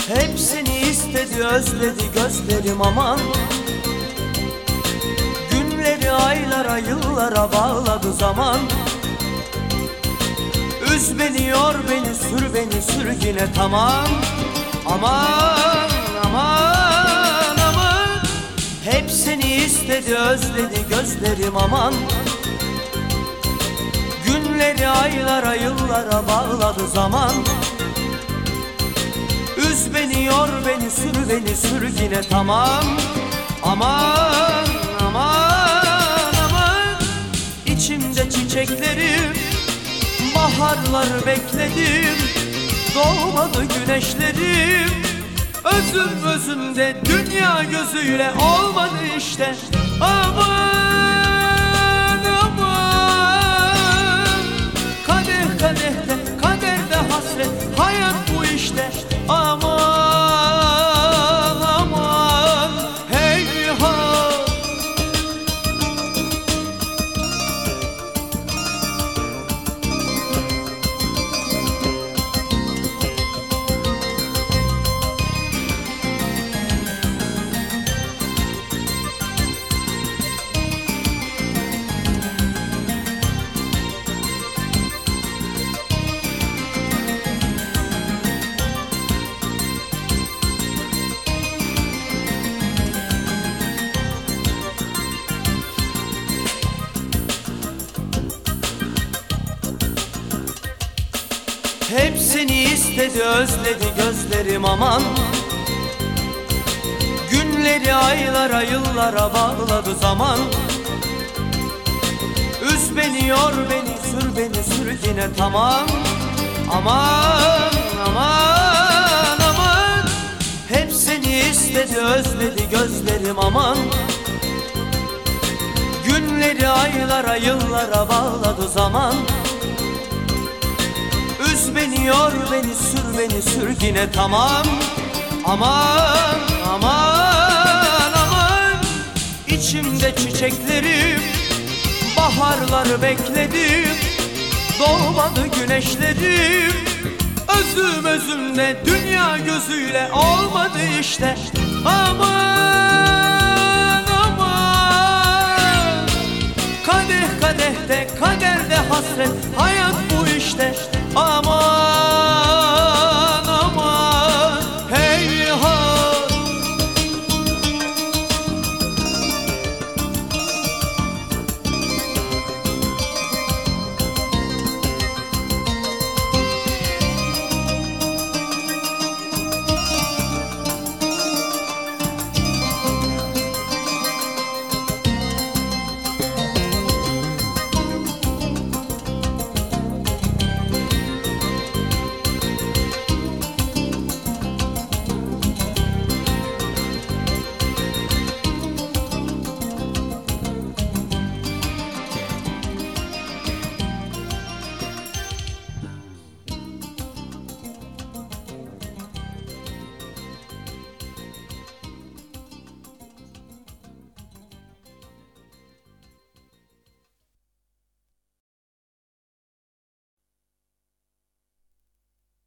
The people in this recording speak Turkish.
Hepsini istedi özledi gözlerim aman. Günleri aylara yıllara bağladı zaman. Üz beni yor beni sür beni sür yine tamam. Aman aman aman. Hepsini istedi özledi gözlerim aman. Günleri aylara yıllara bağladı zaman. Üz beni yor beni sür beni sür yine tamam. Aman aman aman. İçimde çiçeklerim, baharları bekledim. Doğmadı güneşlerim, özüm özümde dünya gözüyle olmadı işte. Aman aman. Kadeh kadehte kaderde hasret, hayat bu işte. Aman aman heyhat. Hepsini istedi özledi gözlerim aman. Günleri aylara yıllara bağladı zaman. Üz beni yor beni sür beni sür yine tamam. Aman aman aman. Hepsini istedi özledi gözlerim aman. Günleri aylara yıllara bağladı zaman. Üz beni yor beni sür beni sür yine tamam. Aman aman aman. İçimde çiçeklerim, baharları bekledim. Doğmadı güneşlerim, özüm özümde dünya gözüyle olmadı işte. Aman aman. Kadeh kadehte kaderde hasret, hayat bu işte. Aman